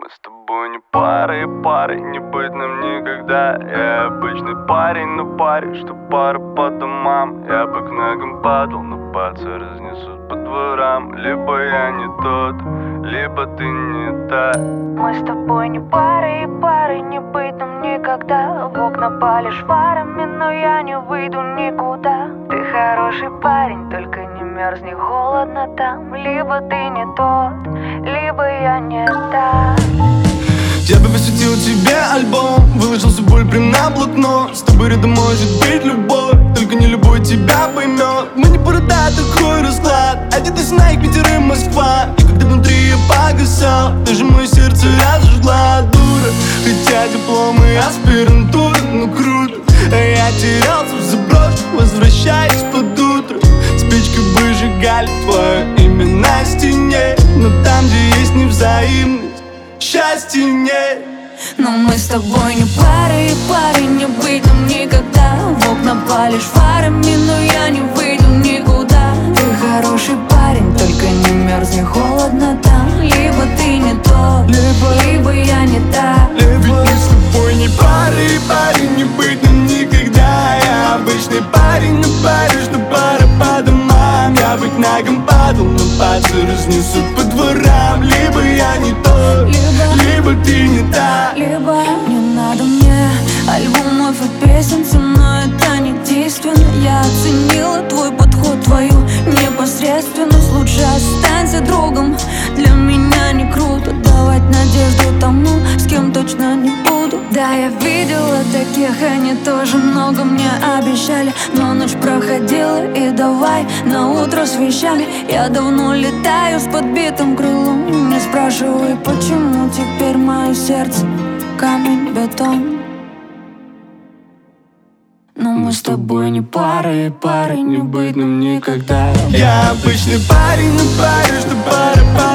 Мы с тобой не пара и парой, не быть нам никогда. Я обычный парень, но парень, что пара по домам. Я бы к ногам падал, но пальцы разнесут по дворам. Либо я не тот, либо ты не та. Мы с тобой не пара и парой, не быть нам никогда. В окна палишь фарами, но я не выйду никуда. Ты хороший парень, только не мерзни, холодно там. Либо ты не тот, либо я не та. Я бы посвятил тебе альбом, выложил всю боль прям на блокнот. С тобой рядом может быть любовь, только не любой тебя поймет. Мы не порода, такой расклад. Один из Найк, Питер и Москва. И когда внутри я погасал, даже мое сердце разожгла дура. Хотя дипломы и аспирантура, ну круто. А я терялся в заброшке, возвращаясь под утро. Спичкой выжигали твое имя на стене. Но там, где есть невзаимность, счастья нет. Но мы с тобой не пара и парой, не быть нам никогда. В окна палишь фарами, но я не выйду никуда. Ты хороший парень, только не мерзни, холодно там. Либо ты не тот, либо я не та. Ведь мы с тобой не пара и парень, не быть нам никогда. Я обычный парень, но парень, что пара по домам. Я быть ногам падал, но пальцы разнесут по дворам. Либо я не тот, либо ты не та. Либо не надо мне альбомов и песен, со мной это не действенно. Я оценила твой подход, твою непосредственность. Лучше останься другом, для меня не круто давать надежду тому, с кем точно не буду. Да, я видела таких, они тоже много мне обещали. Но ночь проходила и давай на утро с вещами. Я давно летаю с подбитым крылом. Не спрашивай, почему теперь мое сердце камень, бетон. Но мы с тобой не пара и парой, не быть нам никогда. Я обычный парень, но парень, что пара по